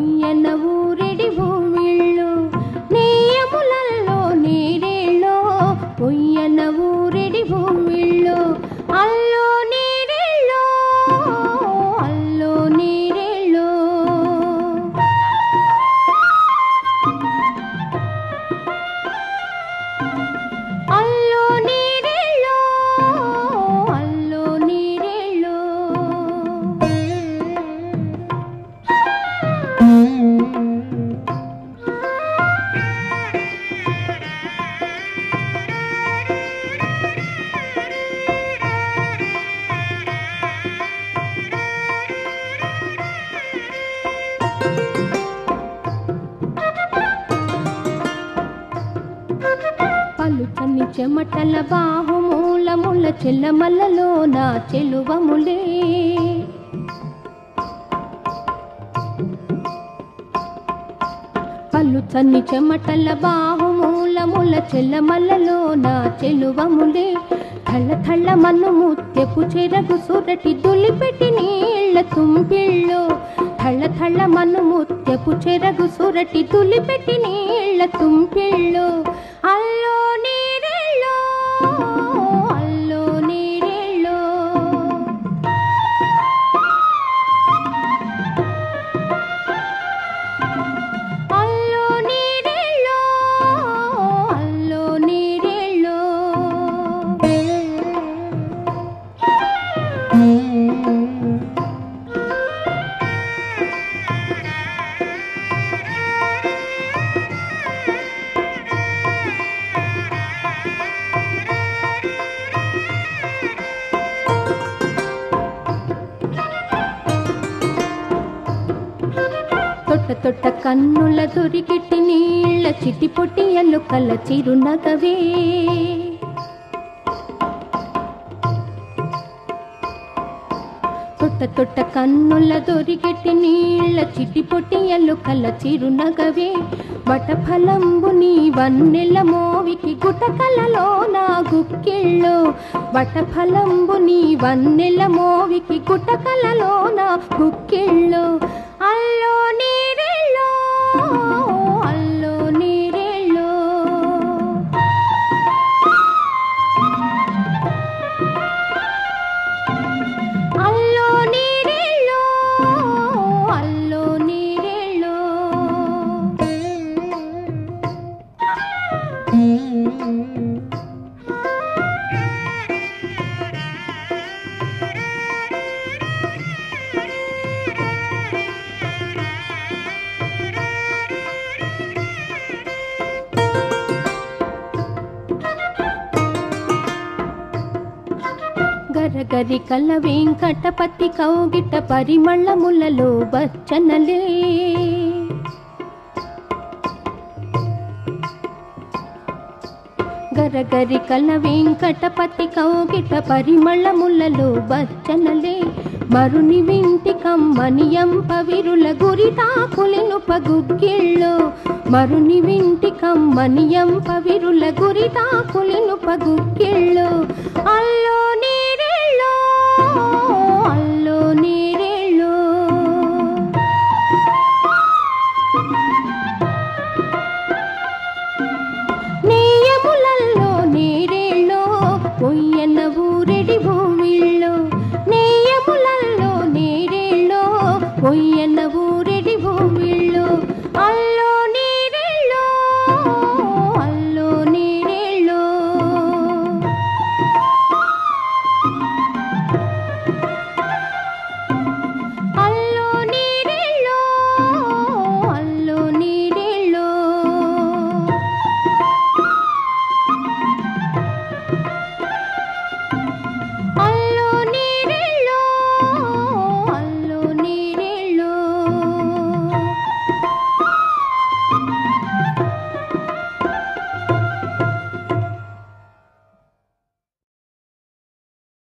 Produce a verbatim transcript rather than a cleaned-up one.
కొయ్యన ఊరెడి భూమిళ్ళు నేయములల్లో నీరేళ్ళో కొయ్యన ఊరెడి భూమిళ్ళు అల్లో నీరేళ్ళో అల్లో నీరేళ్ళో అల్లో నీరేళ్ళో అల్లో నీరేళ్ళో పలుచని చెమటల బాహుమూలముల చెల్లమల్లలో నా చెలువములే పలుచని చెమటల బాహుమూలముల చెల్లమల్లలో నా చెలువములే థళ్ళ థళ్ళ మన్ను ముత్యపు చెరగు సురటి దులిపెట్టి నీళ్ళ తుంపిళ్ళో థళ్ళ థళ్ళ మన్ను ముత్యపు చెరగు సురటి దులిపెట్టి నీళ్ళ తుంపిళ్ళో అల్లో నీరేళ్ళో అల్లో నీరేళ్ళో అల్లో నీరేళ్ళో అల్లో నీరేళ్ళో తొట్ట తొట్ట కన్నుల దొరికిట్టి నీళ్ళ చిటి పొట్టి ఎల్లుకల చిరునగవే తొట్ట తొట్ట కన్నుల దొరికిట్టి నీళ్ళ చిటి పొట్టి ఎల్లుకల చిరునగవే వటఫలంబు నీ వన్నెల మోవికి గుటకలలో నా గుక్కిళ్ళో వటఫలంబు నీ వన్నెల మోవికి గుటకలలో నా గుక్కిళ్ళో అల్లో నీరేళ్ళో అల్లో నీరేళ్ళో అల్లో నీరేళ్ళో అల్లో నీరేళ్ళో గరగరి కల వెంకటపతి కౌగిట పరిమళములలో బచ్చనలే గరగరి కల వెంకటపతి కౌగిట పరిమళములలో బచ్చనలే మరుని వింటి కమ్మని ఎంపవిరుల గురితాకులిను పగుగ్గిళ్ళో మరుని వింటి కమ్మని ఎంపవిరుల గురితాకులిను పగుగ్గిళ్ళో అల్లో